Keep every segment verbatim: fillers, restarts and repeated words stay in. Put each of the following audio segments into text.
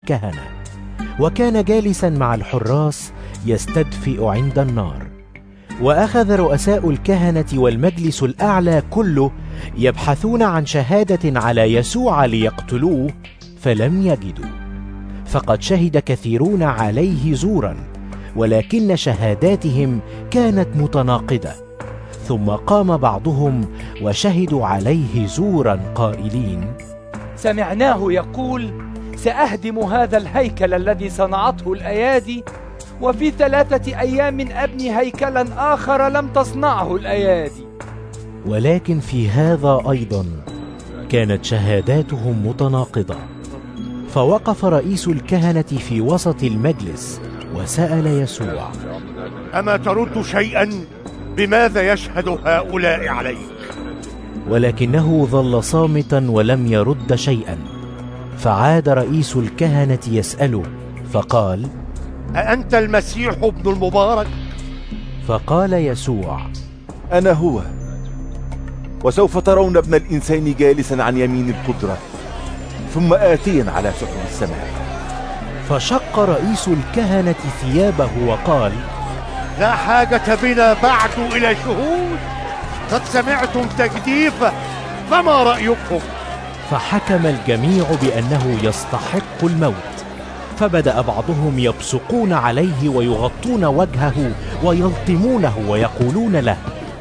الكهنة، وكان جالسا مع الحراس يستدفئ عند النار. وأخذ رؤساء الكهنة والمجلس الأعلى كله يبحثون عن شهادة على يسوع ليقتلوه، فلم يجدوا، فقد شهد كثيرون عليه زورا، ولكن شهاداتهم كانت متناقضة. ثم قام بعضهم وشهدوا عليه زورا قائلين: سمعناه يقول: سأهدم هذا الهيكل الذي صنعته الأيادي، وفي ثلاثة أيام أبني هيكلا آخر لم تصنعه الأيادي. ولكن في هذا أيضا كانت شهاداتهم متناقضة. فوقف رئيس الكهنة في وسط المجلس وسأل يسوع: أما ترد شيئا؟ بماذا يشهد هؤلاء عليك؟ ولكنه ظل صامتا ولم يرد شيئا. فعاد رئيس الكهنة يسأله فقال: أأنت المسيح ابن المبارك؟ فقال يسوع: أنا هو، وسوف ترون ابن الإنسان جالسا عن يمين القدرة ثم آتيا على سحب السماء. فشق رئيس الكهنة ثيابه وقال: لا حاجة بنا بعد إلى شهود، قد سمعتم تجديفه، فما رأيكم؟ فحكم الجميع بأنه يستحق الموت. فبدأ بعضهم يبصقون عليه ويغطون وجهه ويلطمونه ويقولون له: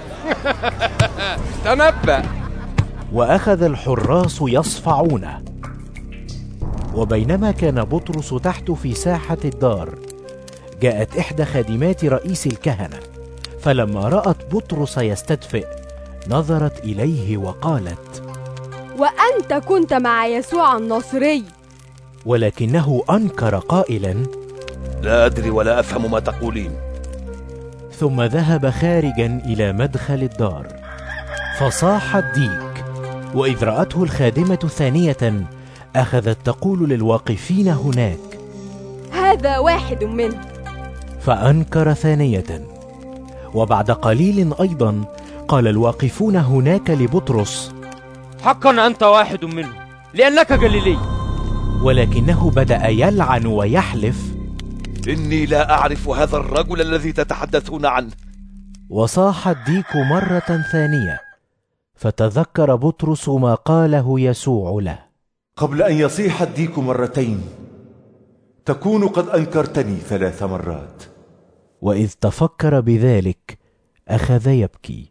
تنبأ. وأخذ الحراس يصفعونه. وبينما كان بطرس تحت في ساحة الدار، جاءت إحدى خادمات رئيس الكهنة، فلما رأت بطرس يستدفئ نظرت إليه وقالت: وأنت كنت مع يسوع الناصري. ولكنه أنكر قائلا: لا أدري ولا أفهم ما تقولين. ثم ذهب خارجا إلى مدخل الدار، فصاح الديك. وإذ رأته الخادمة ثانية أخذت تقول للواقفين هناك: هذا واحد منه. فأنكر ثانية. وبعد قليل أيضا قال الواقفون هناك لبطرس: حقا أنت واحد منه، لأنك جليلي. ولكنه بدأ يلعن ويحلف: إني لا أعرف هذا الرجل الذي تتحدثون عنه. وصاح الديك مرة ثانية، فتذكر بطرس ما قاله يسوع له: قبل أن يصيح الديك مرتين تكون قد أنكرتني ثلاث مرات. وإذ تفكر بذلك أخذ يبكي.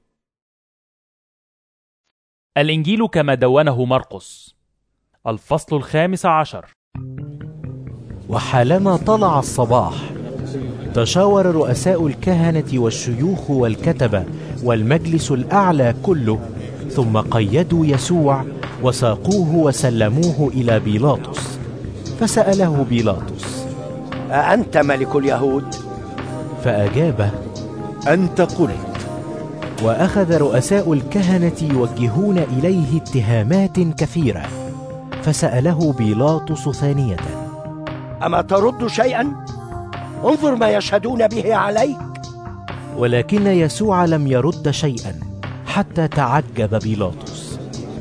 الإنجيل كما دونه مرقس، الفصل الخامس عشر. وحالما طلع الصباح تشاور رؤساء الكهنة والشيوخ والكتبة والمجلس الأعلى كله، ثم قيدوا يسوع وساقوه وسلموه إلى بيلاطس. فسأله بيلاطس: أأنت ملك اليهود؟ فأجابه: أنت قلت. وأخذ رؤساء الكهنة يوجهون إليه اتهامات كثيرة. فسأله بيلاطس ثانية: أما ترد شيئا؟ انظر ما يشهدون به عليك. ولكن يسوع لم يرد شيئا، حتى تعجب بيلاطس.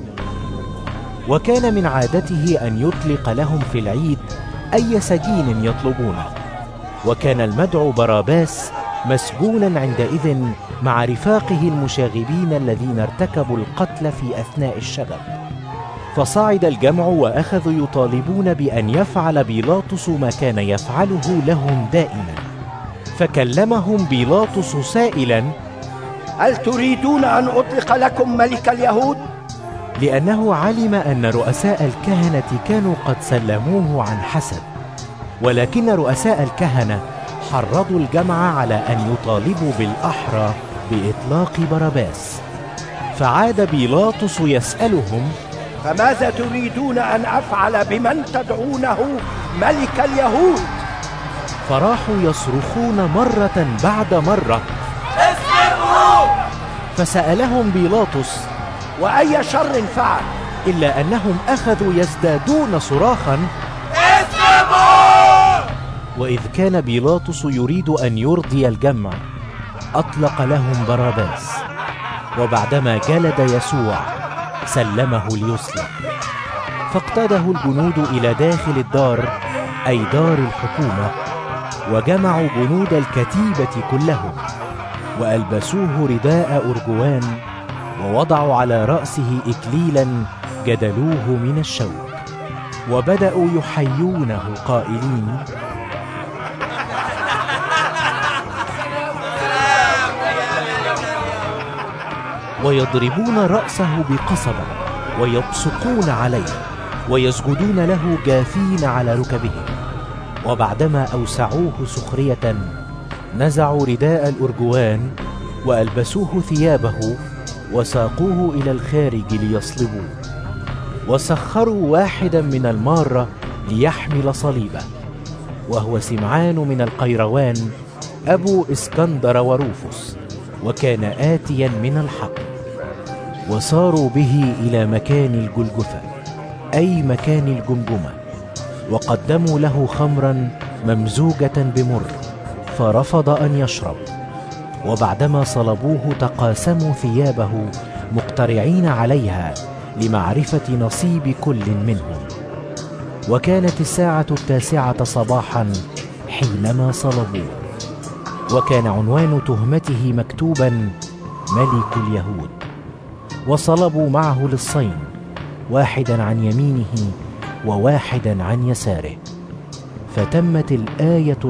وكان من عادته أن يطلق لهم في العيد أي سجين يطلبونه. وكان المدعو باراباس مسجونا عندئذ مع رفاقه المشاغبين الذين ارتكبوا القتل في أثناء الشغب. فصعد الجمع وأخذوا يطالبون بأن يفعل بيلاطس ما كان يفعله لهم دائما. فكلمهم بيلاطس سائلا: هل تريدون أن أطلق لكم ملك اليهود؟ لأنه علم أن رؤساء الكهنة كانوا قد سلموه عن حسد. ولكن رؤساء الكهنة حرضوا الجمع على أن يطالبوا بالأحرى بإطلاق باراباس. فعاد بيلاطس يسألهم: فماذا تريدون أن أفعل بمن تدعونه ملك اليهود؟ فراحوا يصرخون مرة بعد مرة: اسلموا! فسألهم بيلاطس: وأي شر فعل؟ إلا أنهم أخذوا يزدادون صراخا: اسلموا! وإذ كان بيلاطس يريد أن يرضي الجمع أطلق لهم باراباس. وبعدما جلد يسوع سلمه ليصلب. فاقتاده الجنود إلى داخل الدار أي دار الحكومة، وجمعوا جنود الكتيبة كلهم وألبسوه رداء أرجوان، ووضعوا على رأسه إكليلا جدلوه من الشوك، وبدأوا يحيونه قائلين: ويضربون رأسه بقصبة ويبصقون عليه ويسجدون له جاثين على ركبهم. وبعدما أوسعوه سخرية نزعوا رداء الأرجوان وألبسوه ثيابه وساقوه إلى الخارج ليصلبوه، وسخروا واحدا من المارة ليحمل صليبه، وهو سمعان من القيروان أبو إسكندر وروفس، وكان آتيا من الحقل. وصاروا به إلى مكان الجلجثة أي مكان الجمجمة، وقدموا له خمرا ممزوجة بمر فرفض أن يشرب. وبعدما صلبوه تقاسموا ثيابه مقترعين عليها لمعرفة نصيب كل منهم. وكانت الساعة التاسعة صباحا حينما صلبوه، وكان عنوان تهمته مكتوبا: ملك اليهود. وصلبوا معه للصين، واحدا عن يمينه وواحدا عن يساره. فتمت الآية